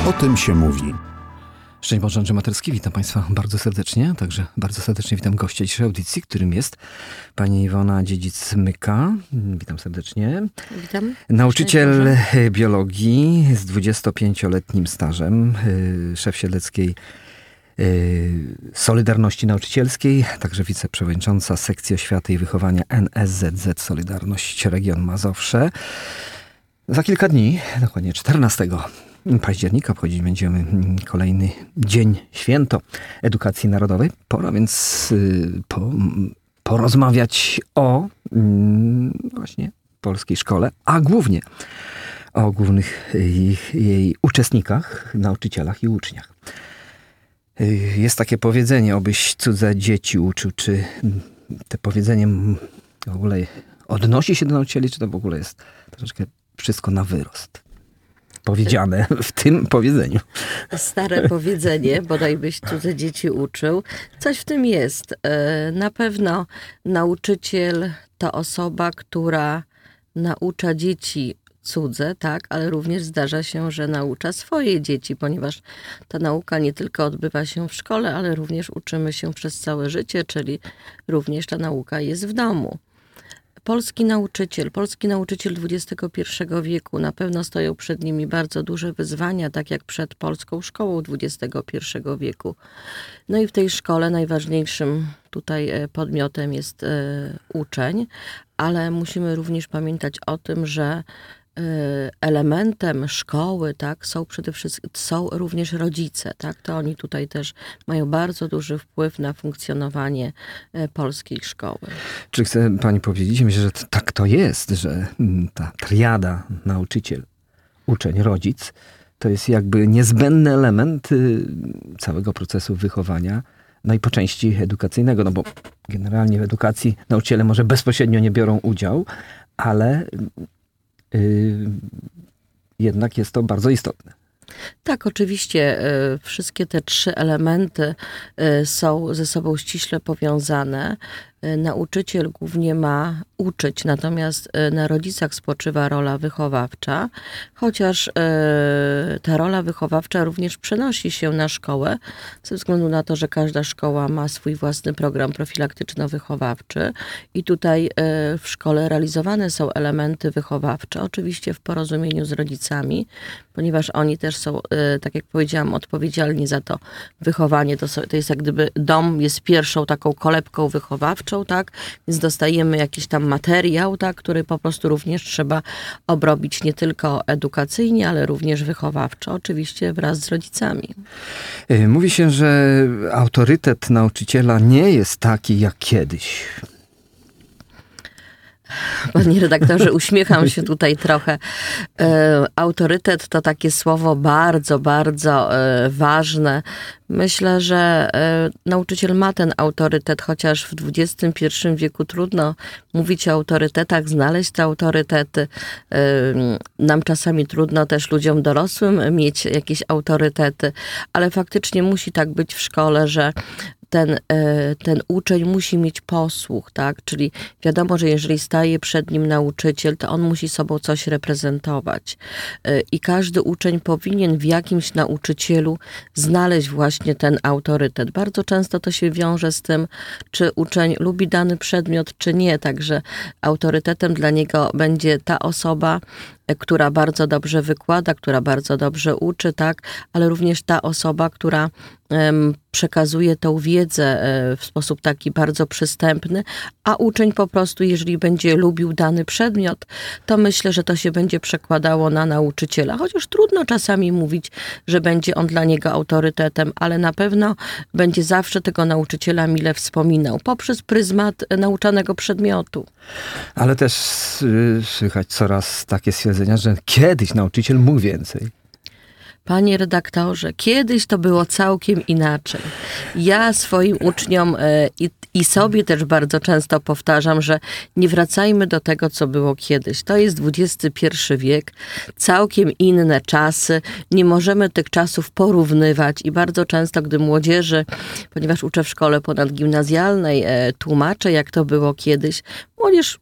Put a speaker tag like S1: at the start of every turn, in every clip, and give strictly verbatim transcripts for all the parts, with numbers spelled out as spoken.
S1: O tym się mówi.
S2: Szczęść Boże, Andrzej Materski, witam Państwa bardzo serdecznie, także bardzo serdecznie witam gościa dzisiejszej audycji, którym jest pani Iwona Dziedzic-Myka. Witam serdecznie.
S3: Witam.
S2: Nauczyciel biologii z dwudziestopięcioletnim stażem, szef Siedleckiej Solidarności Nauczycielskiej, także wiceprzewodnicząca sekcji oświaty i wychowania N S Z Z Solidarność Region Mazowsze. Za kilka dni, dokładnie czternastego października, obchodzić będziemy kolejny dzień, święto edukacji narodowej. Pora więc po, porozmawiać o właśnie polskiej szkole, a głównie o głównych jej, jej uczestnikach, nauczycielach i uczniach. Jest takie powiedzenie, obyś cudze dzieci uczył. Czy to powiedzenie w ogóle odnosi się do nauczycieli, czy to w ogóle jest troszeczkę wszystko na wyrost powiedziane w tym powiedzeniu?
S3: Stare powiedzenie, bodaj byś cudze dzieci uczył. Coś w tym jest. Na pewno nauczyciel to osoba, która naucza dzieci cudze, tak, ale również zdarza się, że naucza swoje dzieci, ponieważ ta nauka nie tylko odbywa się w szkole, ale również uczymy się przez całe życie, czyli również ta nauka jest w domu. Polski nauczyciel, polski nauczyciel dwudziestego pierwszego wieku, na pewno stoją przed nimi bardzo duże wyzwania, tak jak przed polską szkołą dwudziestego pierwszego wieku. No i w tej szkole najważniejszym tutaj podmiotem jest uczeń, ale musimy również pamiętać o tym, że elementem szkoły, tak, są przede wszystkim są również rodzice, tak, to oni tutaj też mają bardzo duży wpływ na funkcjonowanie polskiej szkoły.
S2: Czy chce pani powiedzieć, myślę, że tak to jest, że ta triada nauczyciel, uczeń, rodzic to jest jakby niezbędny element całego procesu wychowania, no i po części edukacyjnego, no bo generalnie w edukacji nauczyciele może bezpośrednio nie biorą udziału, ale Yy, jednak jest to bardzo istotne.
S3: Tak, oczywiście y, wszystkie te trzy elementy y, są ze sobą ściśle powiązane. Y, nauczyciel głównie ma uczyć, natomiast y, na rodzicach spoczywa rola wychowawcza, chociaż y, ta rola wychowawcza również przenosi się na szkołę, ze względu na to, że każda szkoła ma swój własny program profilaktyczno-wychowawczy i tutaj y, w szkole realizowane są elementy wychowawcze, oczywiście w porozumieniu z rodzicami, ponieważ oni też są, tak jak powiedziałam, odpowiedzialni za to wychowanie. To, są, to jest jak gdyby dom jest pierwszą taką kolebką wychowawczą, tak? Więc dostajemy jakiś tam materiał, tak? Który po prostu również trzeba obrobić nie tylko edukacyjnie, ale również wychowawczo, oczywiście wraz z rodzicami.
S2: Mówi się, że autorytet nauczyciela nie jest taki jak kiedyś.
S3: Panie redaktorze, uśmiecham się tutaj trochę. E, autorytet to takie słowo bardzo, bardzo e, ważne. Myślę, że e, nauczyciel ma ten autorytet, chociaż w dwudziestym pierwszym wieku trudno mówić o autorytetach, znaleźć te autorytety. E, nam czasami trudno też ludziom dorosłym mieć jakieś autorytety, ale faktycznie musi tak być w szkole, że ten, ten uczeń musi mieć posłuch, tak? Czyli wiadomo, że jeżeli staje przed nim nauczyciel, to on musi sobą coś reprezentować. I każdy uczeń powinien w jakimś nauczycielu znaleźć właśnie ten autorytet. Bardzo często to się wiąże z tym, czy uczeń lubi dany przedmiot, czy nie. Także autorytetem dla niego będzie ta osoba, która bardzo dobrze wykłada, która bardzo dobrze uczy, tak, ale również ta osoba, która um, przekazuje tą wiedzę um, w sposób taki bardzo przystępny, a uczeń po prostu, jeżeli będzie lubił dany przedmiot, to myślę, że to się będzie przekładało na nauczyciela. Chociaż trudno czasami mówić, że będzie on dla niego autorytetem, ale na pewno będzie zawsze tego nauczyciela mile wspominał poprzez pryzmat nauczanego przedmiotu.
S2: Ale też y, słychać coraz takie stwierdzenia, że kiedyś nauczyciel mógł więcej.
S3: Panie redaktorze, kiedyś to było całkiem inaczej. Ja swoim uczniom i, i sobie też bardzo często powtarzam, że nie wracajmy do tego, co było kiedyś. To jest dwudziesty pierwszy wiek, całkiem inne czasy. Nie możemy tych czasów porównywać i bardzo często, gdy młodzieży, ponieważ uczę w szkole ponadgimnazjalnej, tłumaczę, jak to było kiedyś, młodzież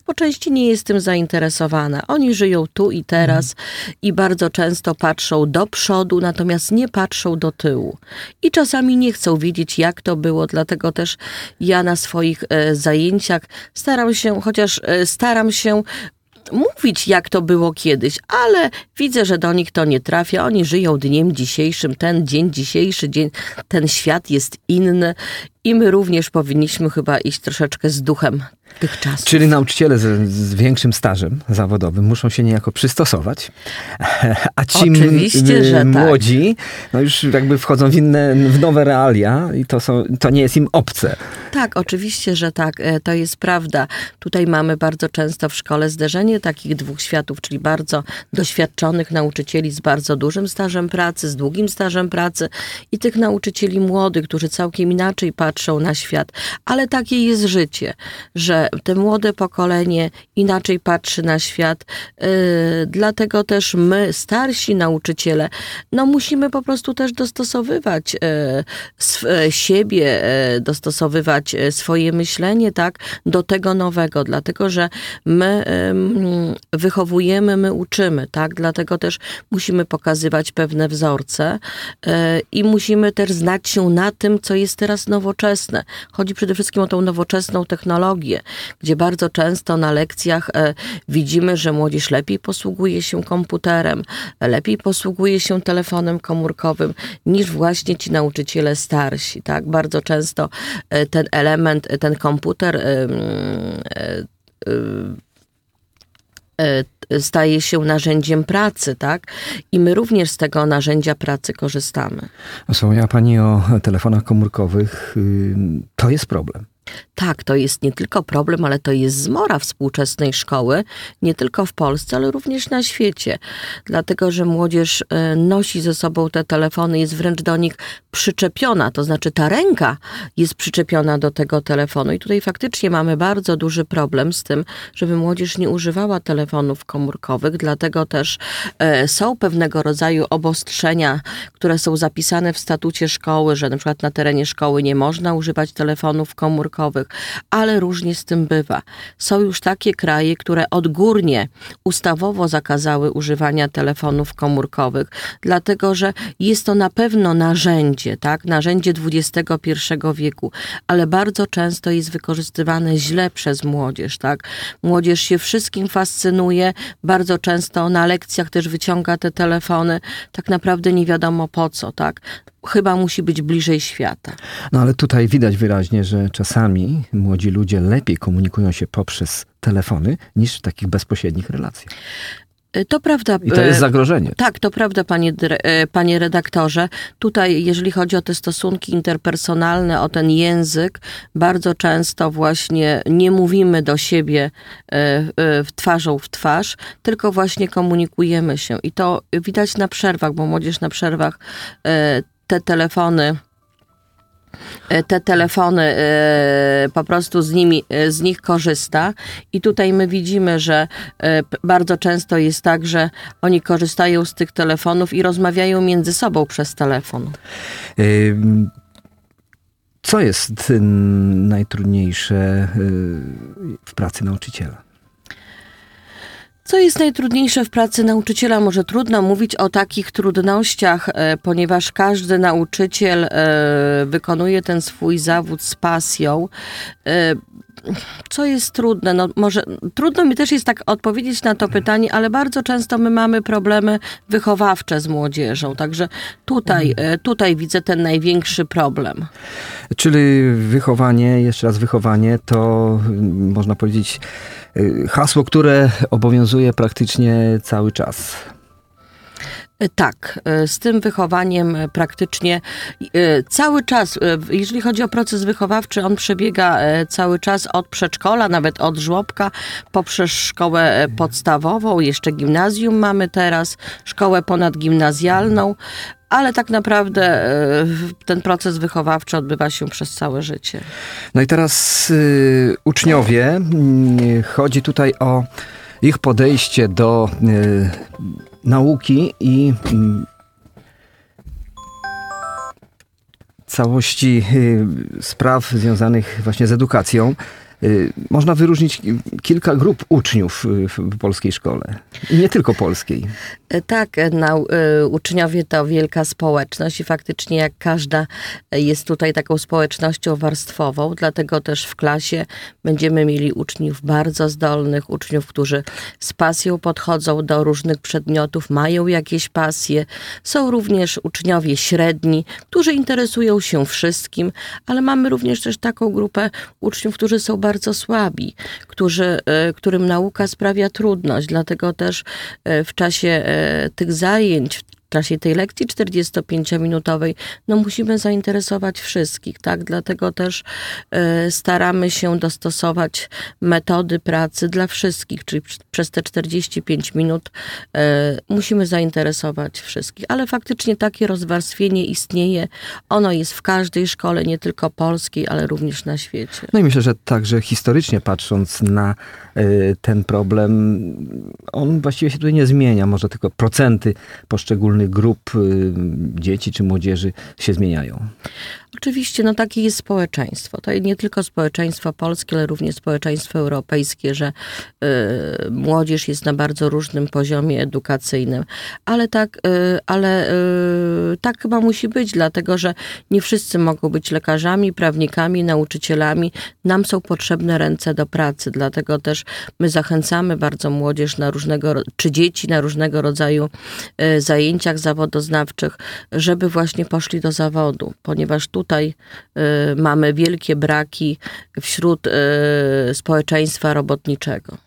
S3: po części nie jest tym zainteresowana. Oni żyją tu i teraz i bardzo często patrzą do przodu, natomiast nie patrzą do tyłu. I czasami nie chcą wiedzieć, jak to było, dlatego też ja na swoich e, zajęciach staram się, chociaż e, staram się mówić, jak to było kiedyś, ale widzę, że do nich to nie trafia. Oni żyją dniem dzisiejszym, ten dzień dzisiejszy, dzień, ten świat jest inny i my również powinniśmy chyba iść troszeczkę z duchem tych czasów.
S2: Czyli nauczyciele z, z większym stażem zawodowym muszą się niejako przystosować, a ci
S3: Oczywiście,
S2: m,
S3: że tak.
S2: młodzi no już jakby wchodzą w inne, w nowe realia i to, są, to nie jest im obce.
S3: Tak, oczywiście, że tak. To jest prawda. Tutaj mamy bardzo często w szkole zderzenie takich dwóch światów, czyli bardzo doświadczonych nauczycieli z bardzo dużym stażem pracy, z długim stażem pracy i tych nauczycieli młodych, którzy całkiem inaczej patrzą na świat. Ale takie jest życie, że te młode pokolenie inaczej patrzy na świat. Yy, dlatego też my, starsi nauczyciele, no musimy po prostu też dostosowywać yy, sw- siebie, yy, dostosowywać yy, swoje myślenie, tak, do tego nowego, dlatego, że my yy, wychowujemy, my uczymy, tak, dlatego też musimy pokazywać pewne wzorce yy, i musimy też znać się na tym, co jest teraz nowoczesne. Chodzi przede wszystkim o tą nowoczesną technologię, gdzie bardzo często na lekcjach e, widzimy, że młodzież lepiej posługuje się komputerem, lepiej posługuje się telefonem komórkowym niż właśnie ci nauczyciele starsi. Tak? Bardzo często e, ten element, ten komputer e, e, e, staje się narzędziem pracy, tak? I my również z tego narzędzia pracy korzystamy.
S2: Wspomniała Pani o telefonach komórkowych. To jest problem.
S3: Tak, to jest nie tylko problem, ale to jest zmora współczesnej szkoły, nie tylko w Polsce, ale również na świecie. Dlatego, że młodzież nosi ze sobą te telefony, jest wręcz do nich przyczepiona, to znaczy ta ręka jest przyczepiona do tego telefonu i tutaj faktycznie mamy bardzo duży problem z tym, żeby młodzież nie używała telefonów komórkowych, dlatego też są pewnego rodzaju obostrzenia, które są zapisane w statucie szkoły, że na przykład na terenie szkoły nie można używać telefonów komórkowych, ale różnie z tym bywa. Są już takie kraje, które odgórnie ustawowo zakazały używania telefonów komórkowych, dlatego że jest to na pewno narzędzie, tak? Narzędzie dwudziestego pierwszego wieku, ale bardzo często jest wykorzystywane źle przez młodzież. Tak? Młodzież się wszystkim fascynuje, bardzo często na lekcjach też wyciąga te telefony, tak naprawdę nie wiadomo po co. Tak? Chyba musi być bliżej świata.
S2: No ale tutaj widać wyraźnie, że czasami młodzi ludzie lepiej komunikują się poprzez telefony niż w takich bezpośrednich relacjach.
S3: To prawda.
S2: I to jest zagrożenie.
S3: Tak, to prawda, panie, panie redaktorze. Tutaj, jeżeli chodzi o te stosunki interpersonalne, o ten język, bardzo często właśnie nie mówimy do siebie w twarzą w twarz, tylko właśnie komunikujemy się. I to widać na przerwach, bo młodzież na przerwach te telefony te telefony po prostu z nimi, z nich korzysta i tutaj my widzimy, że bardzo często jest tak, że oni korzystają z tych telefonów i rozmawiają między sobą przez telefon.
S2: Co jest najtrudniejsze w pracy nauczyciela?
S3: Co jest najtrudniejsze w pracy nauczyciela? Może trudno mówić o takich trudnościach, ponieważ każdy nauczyciel wykonuje ten swój zawód z pasją. Co jest trudne? No może trudno mi też jest tak odpowiedzieć na to pytanie, ale bardzo często my mamy problemy wychowawcze z młodzieżą. Także tutaj, tutaj widzę ten największy problem.
S2: Czyli wychowanie, jeszcze raz wychowanie, to można powiedzieć hasło, które obowiązuje praktycznie cały czas.
S3: Tak, z tym wychowaniem praktycznie cały czas, jeżeli chodzi o proces wychowawczy, on przebiega cały czas od przedszkola, nawet od żłobka, poprzez szkołę podstawową, jeszcze gimnazjum mamy teraz, szkołę ponadgimnazjalną, ale tak naprawdę ten proces wychowawczy odbywa się przez całe życie.
S2: No i teraz y, uczniowie, y, chodzi tutaj o ich podejście do y, nauki i y, całości y, spraw związanych właśnie z edukacją. Y, Można wyróżnić kilka grup uczniów w polskiej szkole. I nie tylko polskiej.
S3: Tak, no, y, uczniowie to wielka społeczność i faktycznie jak każda jest tutaj taką społecznością warstwową, dlatego też w klasie będziemy mieli uczniów bardzo zdolnych, uczniów, którzy z pasją podchodzą do różnych przedmiotów, mają jakieś pasje. Są również uczniowie średni, którzy interesują się wszystkim, ale mamy również też taką grupę uczniów, którzy są bardzo słabi, którzy, y, którym nauka sprawia trudność, dlatego też y, w czasie tych zajęć, w czasie tej lekcji czterdziestopięciominutowej, no musimy zainteresować wszystkich, tak? Dlatego też y, staramy się dostosować metody pracy dla wszystkich, czyli przez te czterdzieści pięć minut y, musimy zainteresować wszystkich. Ale faktycznie takie rozwarstwienie istnieje. Ono jest w każdej szkole, nie tylko polskiej, ale również na świecie.
S2: No i myślę, że także historycznie patrząc na y, ten problem, on właściwie się tutaj nie zmienia. Może tylko procenty poszczególnych grup y, dzieci czy młodzieży się zmieniają.
S3: Oczywiście, no takie jest społeczeństwo. To nie tylko społeczeństwo polskie, ale również społeczeństwo europejskie, że y, młodzież jest na bardzo różnym poziomie edukacyjnym. Ale tak, y, ale y, tak chyba musi być, dlatego że nie wszyscy mogą być lekarzami, prawnikami, nauczycielami. Nam są potrzebne ręce do pracy, dlatego też my zachęcamy bardzo młodzież na różnego, czy dzieci na różnego rodzaju y, zajęciach zawodoznawczych, żeby właśnie poszli do zawodu, ponieważ tu Tutaj y, mamy wielkie braki wśród y, społeczeństwa robotniczego.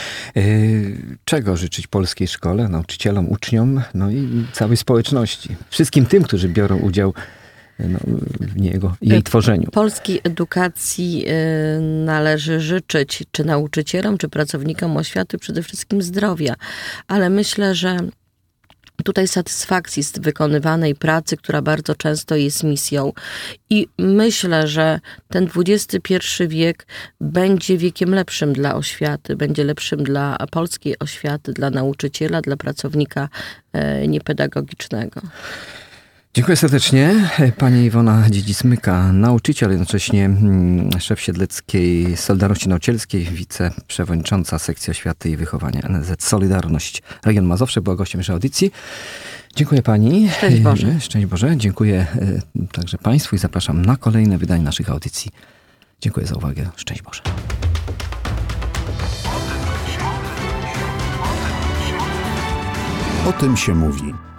S2: Yy, czego życzyć polskiej szkole, nauczycielom, uczniom, no i całej społeczności? Wszystkim tym, którzy biorą udział no, w niego, jej tworzeniu.
S3: Polskiej edukacji y, należy życzyć czy nauczycielom, czy pracownikom oświaty przede wszystkim zdrowia, ale myślę, że tutaj satysfakcji z wykonywanej pracy, która bardzo często jest misją. I myślę, że ten dwudziesty pierwszy wiek będzie wiekiem lepszym dla oświaty, będzie lepszym dla polskiej oświaty, dla nauczyciela, dla pracownika e, niepedagogicznego.
S2: Dziękuję serdecznie. Pani Iwona Dziedzicmyka, nauczyciel, jednocześnie mm, szef Siedleckiej Solidarności Nauczycielskiej, wiceprzewodnicząca sekcji oświaty i wychowania N S Z Solidarność Region Mazowsze, była gościem naszej audycji. Dziękuję pani.
S3: Szczęść Boże.
S2: Szczęść Boże. Dziękuję y, także państwu i zapraszam na kolejne wydanie naszych audycji. Dziękuję za uwagę. Szczęść Boże.
S1: O tym się mówi.